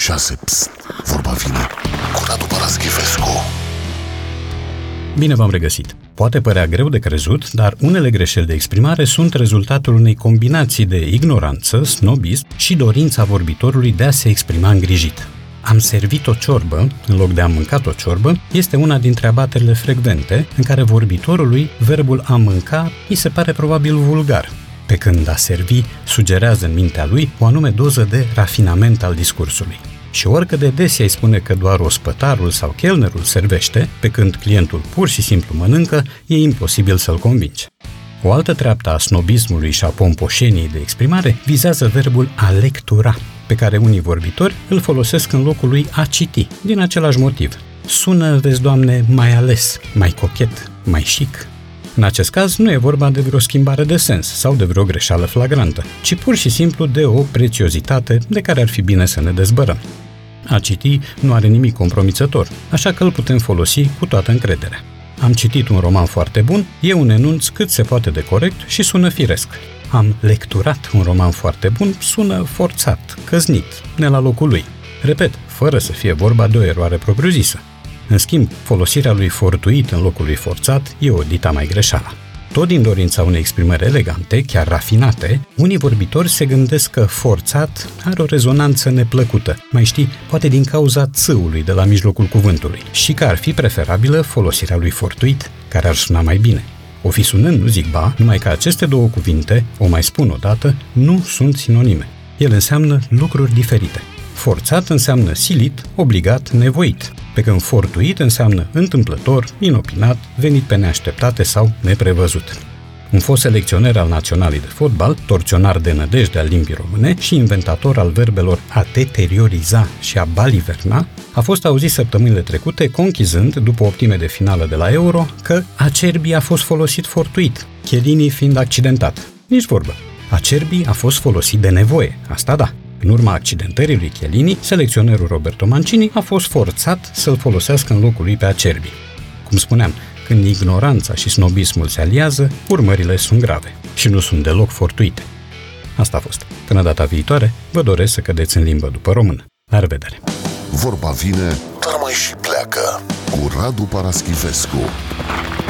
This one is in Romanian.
6. Psst, vorba vine cu Radu Paraschivescu. Bine v-am regăsit! Poate părea greu de crezut, dar unele greșeli de exprimare sunt rezultatul unei combinații de ignoranță, snobism și dorința vorbitorului de a se exprima îngrijit. Am servit o ciorbă, în loc de am mâncat o ciorbă, este una dintre abaterile frecvente în care vorbitorului verbul a mânca îi se pare probabil vulgar, pe când a servi sugerează în mintea lui o anume doză de rafinament al discursului. Și oricât de des îi spune că doar ospătarul sau chelnerul servește, pe când clientul pur și simplu mănâncă, e imposibil să-l convingi. O altă treaptă a snobismului și a pompoșeniei de exprimare vizează verbul a lectura, pe care unii vorbitori îl folosesc în locul lui a citi, din același motiv. Sună, vezi, Doamne, mai ales, mai cochet, mai chic. În acest caz nu e vorba de vreo schimbare de sens sau de vreo greșeală flagrantă, ci pur și simplu de o prețiozitate de care ar fi bine să ne dezbărăm. A citi nu are nimic compromițător, așa că îl putem folosi cu toată încrederea. Am citit un roman foarte bun, e un enunț cât se poate de corect și sună firesc. Am lecturat un roman foarte bun, sună forțat, căznit, ne la locul lui. Repet, fără să fie vorba de o eroare propriu-zisă. În schimb, folosirea lui fortuit în locul lui forțat e o dita mai greșeală. Tot din dorința unei exprimări elegante, chiar rafinate, unii vorbitori se gândesc că forțat are o rezonanță neplăcută, mai știi, poate din cauza țâului de la mijlocul cuvântului, și că ar fi preferabilă folosirea lui fortuit, care ar suna mai bine. O fi sunând, nu zic ba, numai că aceste două cuvinte, o mai spun o dată, nu sunt sinonime. Ele înseamnă lucruri diferite. Forțat înseamnă silit, obligat, nevoit, pe când fortuit înseamnă întâmplător, inopinat, venit pe neașteptate sau neprevăzut. Un fost selecționer al naționalei de fotbal, torționar de nădejde al limbii române și inventator al verbelor a deterioriza și a baliverna, a fost auzit săptămânile trecute conchizând, după o optime de finală de la Euro, că Acerbi a fost folosit fortuit, Chiellini fiind accidentat. Nici vorbă. Acerbi a fost folosit de nevoie, asta da. În urma accidentării lui Chiellini, selecționerul Roberto Mancini a fost forțat să-l folosească în locul lui pe Acerbi. Cum spuneam, când ignoranța și snobismul se aliază, urmările sunt grave și nu sunt deloc fortuite. Asta a fost. Până data viitoare, vă doresc să cădeți în limbă după română. La revedere! Vorba vine, dar mai și pleacă cu Radu Paraschivescu.